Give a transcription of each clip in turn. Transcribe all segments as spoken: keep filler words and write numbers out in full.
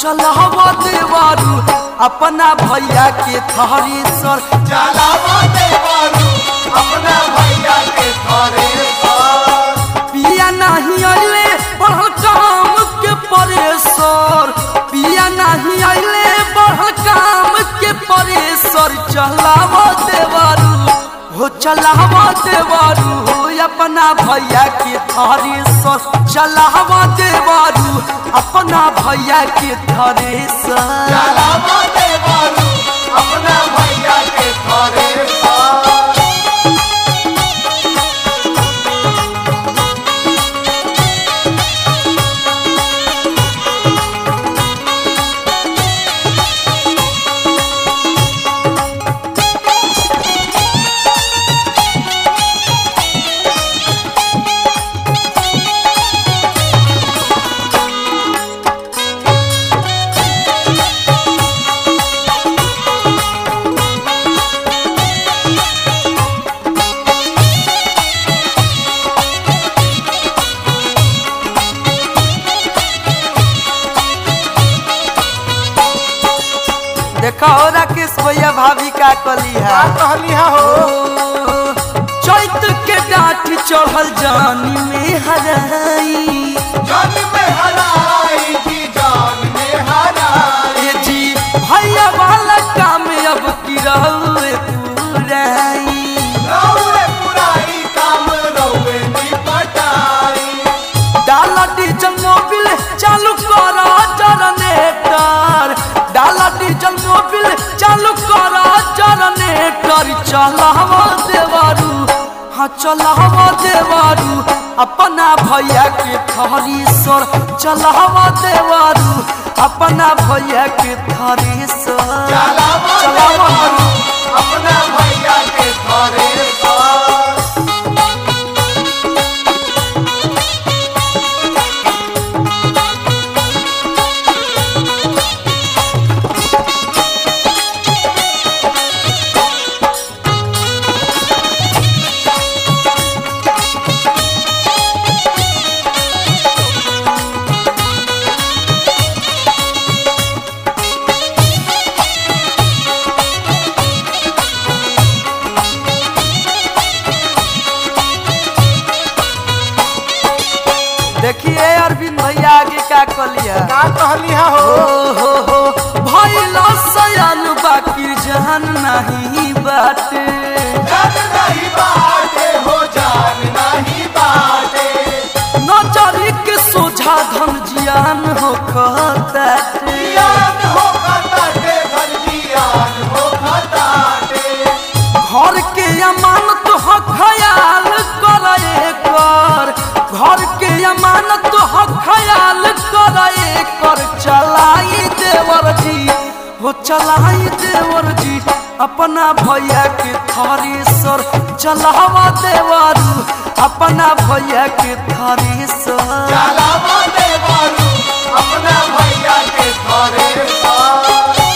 चलावा देवारू अपना भैया के थ्रेसर चलावा देवारू अपना भैया के थ्रेसर पिया नहीं आइले बढ़ल काम के परेसर पिया नहीं आइले बढ़ल काम के परेसर चलावा देवारू हो चलावा देवारू हो अपना भैया के थ्रेसर चलावा देवारू अपना भैया के थ्रेसर चलावा देवारू अपना भैया के थ्रेसर देखा हो राकेश भैया भाभी का कलिहा कहलिहा हो चैत के डांट चढ़ल जानी में हराई जान में हराई जी जान में हराई जी भैया वाला काम अब की रहुए पुराई रहुए पुराई काम रहुए निपटाई डाला डीजल मोबिल चालू करा जनरेटर डाला डीजल मोबिल चालू करा जनरेटर चलावा देवारू हाँ चलावा देवारू अपना भैया के थ्रेसर चलावा देवारू अपना भैया के थ्रेसर चलावा देवारू अपना भैया के थ्रेसर देखिए अरविंद भैया आगे का कलिया का कहलिहा हो हो हो भैला सयान बाकी जान नहीं बाटे जान नहीं बाटे हो जान नहीं बाटे नजरी के सोझा धन जियान हो खताटे जियान हो खताटे धन जियान हो खताटे घर के अमानत हो ख्याल करे कर घर के अमानत हो ख्याल करे कर चलाई देवर जी हो चलाई देवर जी अपना भैया के थ्रेसर चलावा देवारू अपना भैया के थ्रेसर चलावा देवारू अपना भैया के थ्रेसर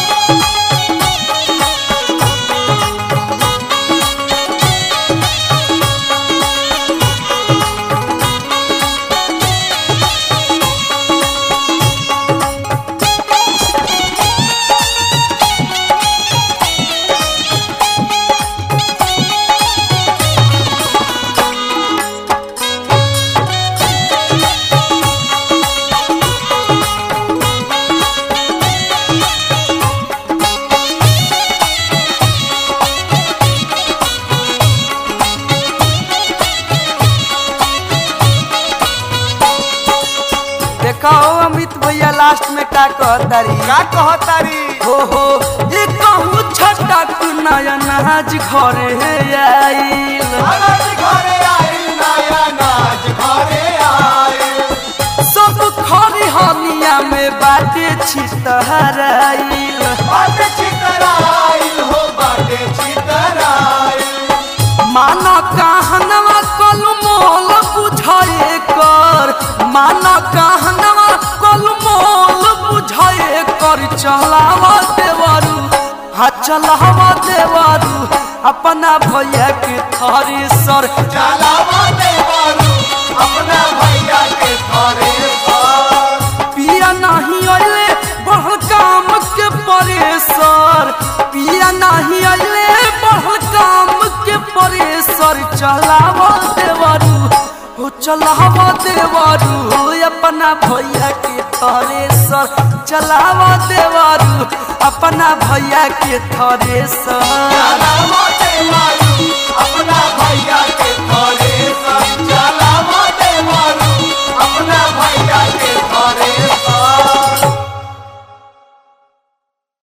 देखो अमित भैया लास्ट में का कहतारी का कहतारी हो हो ये कहूँ छटा नया नाज घरे आइल अनाज घरे आइल नया नाज घरे आइल सब खरी हनिया में बाटे छितहराइल बाटे छितराइल हो बाटे छितराइल माना कहनवा कल मोल बुझाए कर माना कहनवा कल मोल बुझाए कर चलावा देवारू हाँ चलावा देवारू अपना भैया के थ्रेसर चलावा देवारू अपना भैया के थ्रेसर पिया नहीं आइले बढ़ चलावो देवरू हो चलावो देवरू अपना भैया के थ्रेसर चलावो देवरू अपना भैया के थ्रेसर चलावो देवरू